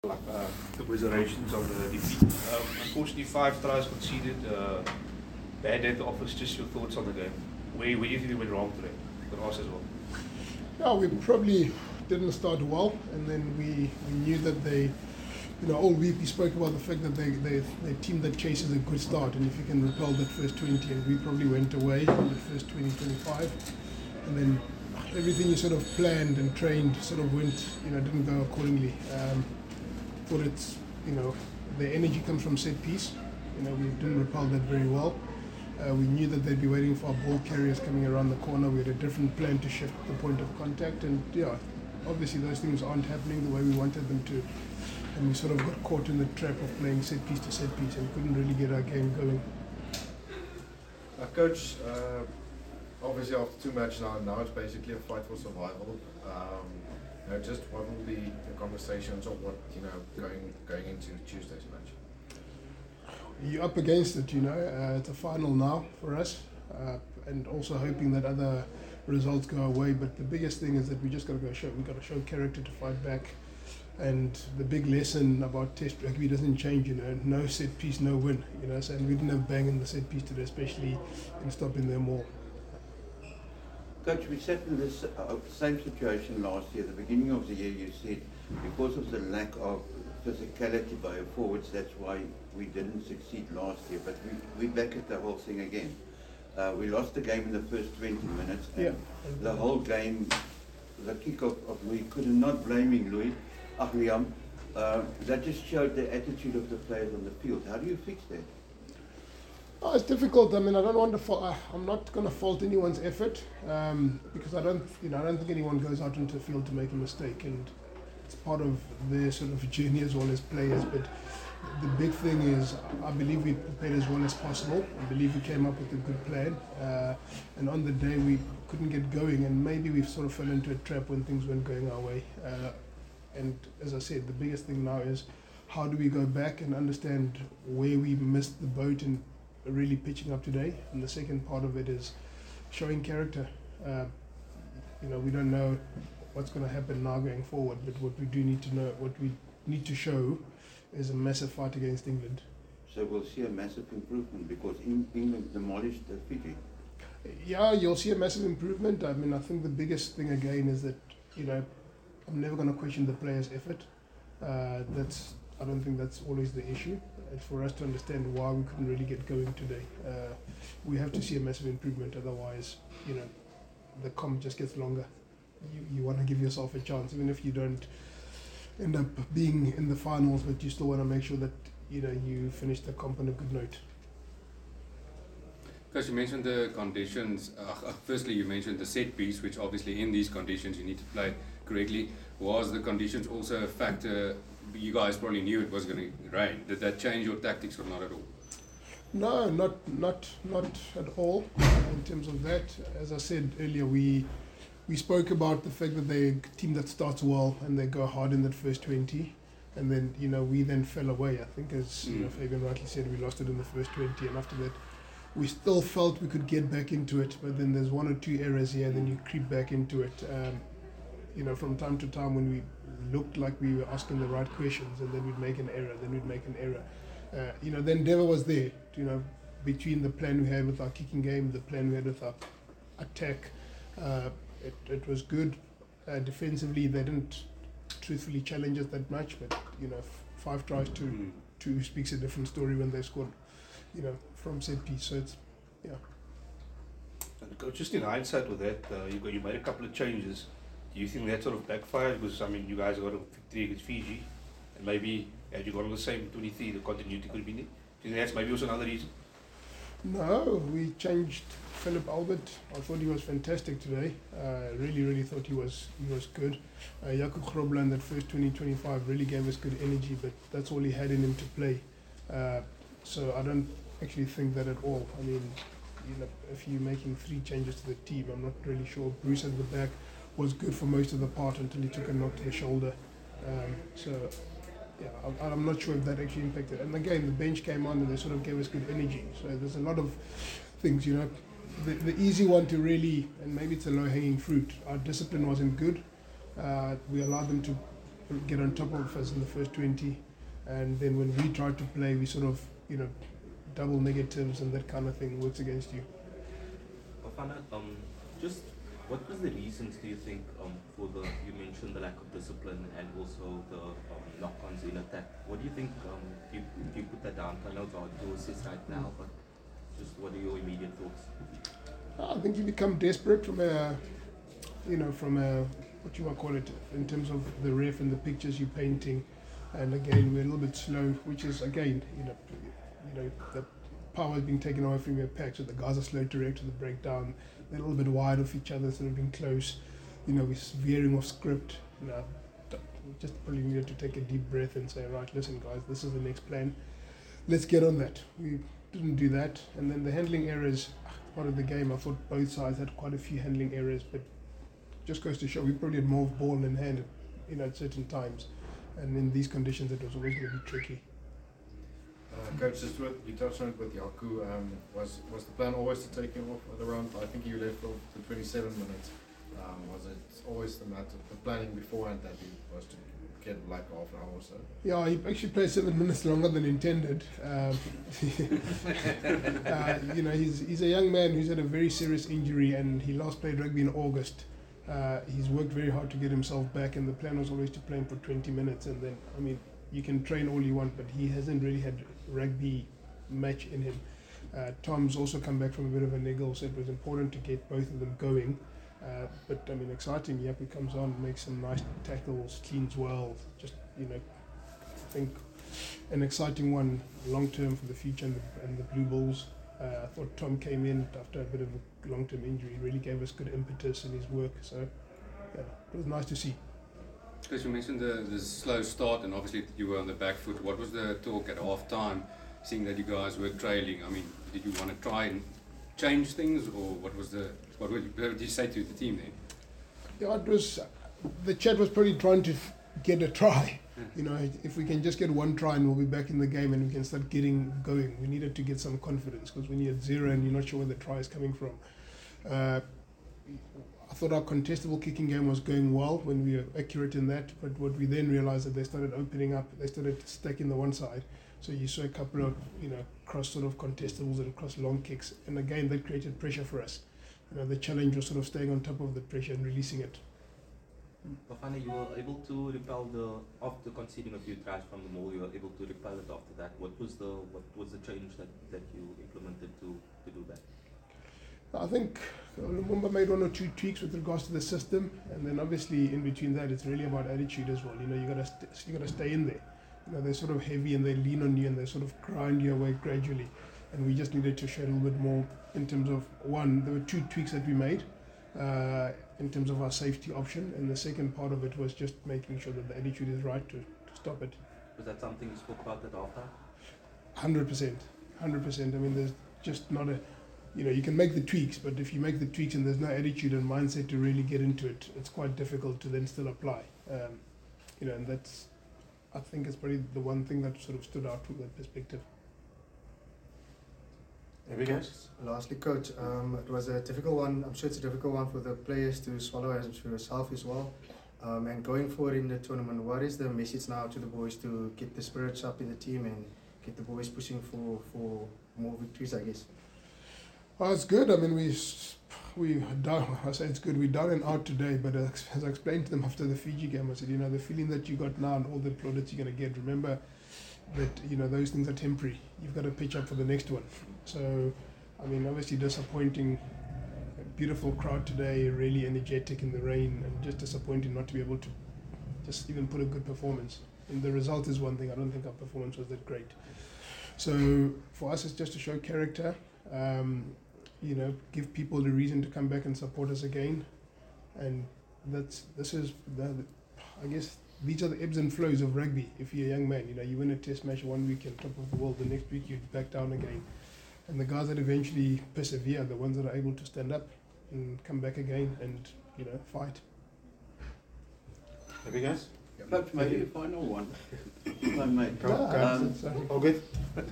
commiserations on the defeat. Unfortunately, 5 tries conceded. Bad day at the office. Just your thoughts on the game. Where do you think we went wrong today? For us as well. Yeah, we probably didn't start well, and then we knew that all week we spoke about the fact that they're a team that chases a good start, and if you can repel that first 20, and we probably went away on the first 20, 25, and then everything you sort of planned and trained sort of went, didn't go accordingly. Thought it's, the energy comes from set piece. We didn't repel that very well. We knew that they'd be waiting for our ball carriers coming around the corner. We had a different plan to shift the point of contact, and obviously those things aren't happening the way we wanted them to, and we sort of got caught in the trap of playing set piece to set piece and couldn't really get our game going. Coach, obviously after 2 matches now it's basically a fight for survival. Just what will be the conversations of what going into Tuesday's match? You're up against it, it's a final now for us, and also hoping that other results go away. But the biggest thing is that we just got to show character to fight back. And the big lesson about Test rugby doesn't change, no set piece, no win, so, and we didn't have bang in the set piece today, especially in stopping them all. Coach, we sat in this same situation last year. At the beginning of the year, you said because of the lack of physicality by your forwards, that's why we didn't succeed last year. But we're back at the whole thing again. We lost the game in the first 20 minutes, and the whole game, the kick-off of Louis, could not blaming Louis, Liam, that just showed the attitude of the players on the field. How do you fix that? Oh, it's difficult. I mean, I don't want to. I'm not going to fault anyone's effort because I don't think anyone goes out into the field to make a mistake, and it's part of their sort of journey as well as players. But the big thing is, I believe we prepared as well as possible. I believe we came up with a good plan, and on the day we couldn't get going, and maybe we sort of fell into a trap when things weren't going our way. And as I said, the biggest thing now is how do we go back and understand where we missed the boat and really pitching up today. And the second part of it is showing character. We don't know what's going to happen now going forward, but what we do need to know, what we need to show is a massive fight against England. So we'll see a massive improvement because England demolished Fiji. Yeah, you'll see a massive improvement. I mean, I think the biggest thing again is that, I'm never going to question the players' effort. I don't think that's always the issue. It's for us to understand why we couldn't really get going today. We have to see a massive improvement, otherwise, the comp just gets longer. You want to give yourself a chance, even if you don't end up being in the finals, but you still want to make sure that you finish the comp on a good note. Because you mentioned the conditions, firstly you mentioned the set piece, which obviously in these conditions you need to play correctly. Was the conditions also a factor? You guys probably knew it was going to rain. Did that change your tactics or not at all? No, not at all. In terms of that, as I said earlier, we spoke about the fact that they're a team that starts well and they go hard in that first 20, and then we then fell away. I think as Fabian rightly said, we lost it in the first 20, and after that we still felt we could get back into it, but then there's 1 or 2 errors here, then you creep back into it. From time to time when we looked like we were asking the right questions, and then we'd make an error, then endeavour was there, between the plan we had with our kicking game, the plan we had with our attack. It was good. Defensively, they didn't truthfully challenge us that much, but 5 tries to 2 speaks a different story when they scored, from set piece. So it's, And Coach, just in hindsight with that, you made a couple of changes. Do you think that sort of backfired? Because you guys got a victory against Fiji, and maybe had you gone on the same 23, the continuity could have been there. Do you think that's maybe also another reason? No, we changed Philip Albert. I thought he was fantastic today. Really thought he was good. Jakub Grobler in that first 20-25 really gave us good energy, but that's all he had in him to play. So I don't actually think that at all. I mean, if you're making 3 changes to the team, I'm not really sure. Bruce at the back was good for most of the part until he took a knock to the shoulder. I'm not sure if that actually impacted. And again, the bench came on and they sort of gave us good energy. So there's a lot of things, The easy one to really, and maybe it's a low-hanging fruit, our discipline wasn't good. We allowed them to get on top of us in the first 20, and then when we try to play, we sort of, double negatives and that kind of thing works against you. Bafana, just what was the reasons, do you think, for you mentioned the lack of discipline and also the knock-ons in attack. What do you think, do you put that down? I know it's hard to assess right now, but just what are your immediate thoughts? I think you become desperate from what you might call it, in terms of the ref and the pictures you're painting. And again, we're a little bit slow, which is again, the power is being taken away from your pack, so the guys are slow to react to the breakdown. They're a little bit wide of each other instead of being close. We're veering off script. We just probably needed to take a deep breath and say, right, listen guys, this is the next plan. Let's get on that. We didn't do that. And then the handling errors, part of the game, I thought both sides had quite a few handling errors, but just goes to show we probably had more ball in hand, at certain times. And in these conditions, it was always going to be tricky. Coach, just you touched on it with Yaku. Was the plan always to take him off at around? I think you left off the 27 minutes. Was it always the planning beforehand that he was to get like half an hour or so? Yeah, he actually played 7 minutes longer than intended. He's a young man who's had a very serious injury, and he last played rugby in August. He's worked very hard to get himself back, and the plan was always to play him for 20 minutes. And then, you can train all you want, but he hasn't really had rugby match in him. Tom's also come back from a bit of a niggle, so it was important to get both of them going. But exciting. Yaku comes on, makes some nice tackles, cleans well. Just I think an exciting one, long term for the future and the Blue Bulls. I thought Tom came in after a bit of a long-term injury, really gave us good impetus in his work. So yeah, it was nice to see. Because you mentioned the slow start, and obviously you were on the back foot. What was the talk at half time, seeing that you guys were trailing? Did you want to try and change things, or what did you say to the team then? Yeah, the chat was probably trying to get a try. If we can just get one try and we'll be back in the game and we can start getting going. We needed to get some confidence, because when you're at 0 and you're not sure where the try is coming from. I thought our contestable kicking game was going well when we were accurate in that, but what we then realized that they started opening up, they started stacking the one side. So you saw a couple of cross sort of contestables and cross long kicks, and again that created pressure for us. The challenge was sort of staying on top of the pressure and releasing it. Bafana, you were able to repel after conceding a few tries from the maul, you were able to repel it after that. What was the change that you implemented to do that? I think Lumumba made 1 or 2 tweaks with regards to the system, and then obviously in between that it's really about attitude as well. You gotta stay in there. They're sort of heavy and they lean on you and they sort of grind your way gradually, and we just needed to show a little bit more in terms of, one, there were 2 tweaks that we made in terms of our safety option, and the second part of it was just making sure that the attitude is right to stop it. Was that something you spoke about at halftime? 100%. There's just not a, you can make the tweaks, but if you make the tweaks and there's no attitude and mindset to really get into it, it's quite difficult to then still apply. And that's, I think, it's probably the one thing that sort of stood out from that perspective. Lastly, Coach, it was a difficult one. I'm sure it's a difficult one for the players to swallow, as for yourself as well. And going forward in the tournament, what is the message now to the boys to get the spirits up in the team and get the boys pushing for more victories, I guess? Well, it's good. We down. I say it's good. We're down and out today, but as I explained to them after the Fiji game, I said, the feeling that you got now and all the plaudits you're going to get, remember that those things are temporary. You've got to pitch up for the next one. So, obviously disappointing. A beautiful crowd today, really energetic in the rain, and just disappointing not to be able to just even put a good performance. And the result is one thing. I don't think our performance was that great. So for us, it's just to show character. Give people the reason to come back and support us again, and I guess these are the ebbs and flows of rugby. If you're a young man, you win a test match 1 week and top of the world, the next week you're back down again, and the guys that eventually persevere are the ones that are able to stand up and come back again and fight. Have you guys? Coach, maybe a final one, if I may. All good?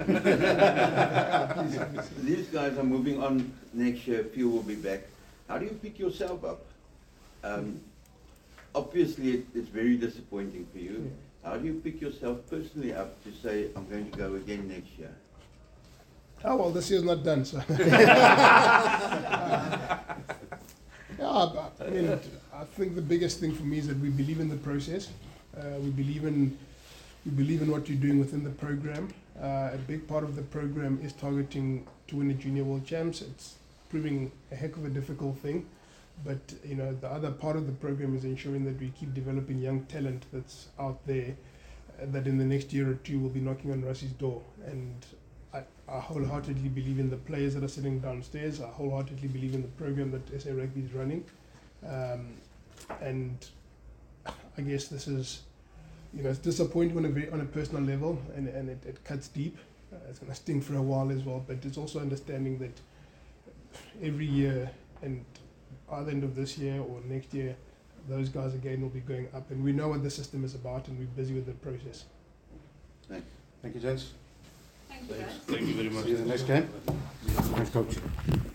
These guys are moving on next year, few will be back. How do you pick yourself up? obviously it's very disappointing for you. How do you pick yourself personally up to say, I'm going to go again next year? Oh, well, this year's not done, so. I mean, I think the biggest thing for me is that we believe in the process. We believe in what you're doing within the program. A big part of the program is targeting to win a junior world champs. It's proving a heck of a difficult thing, but you know, the other part of the program is ensuring that we keep developing young talent that's out there, that in the next year or two will be knocking on Russie's door. And I wholeheartedly believe in the players that are sitting downstairs. I wholeheartedly believe in the program that SA Rugby is running, and I guess this is, you know, it's disappointing on a personal level, and it cuts deep. It's going to sting for a while as well, but it's also understanding that every year, and either end of this year or next year, those guys again will be going up, and we know what the system is about, and we're busy with the process. Thank you, gents. Thank you, guys. Thank you very much. See you in the next game. Thanks, coach.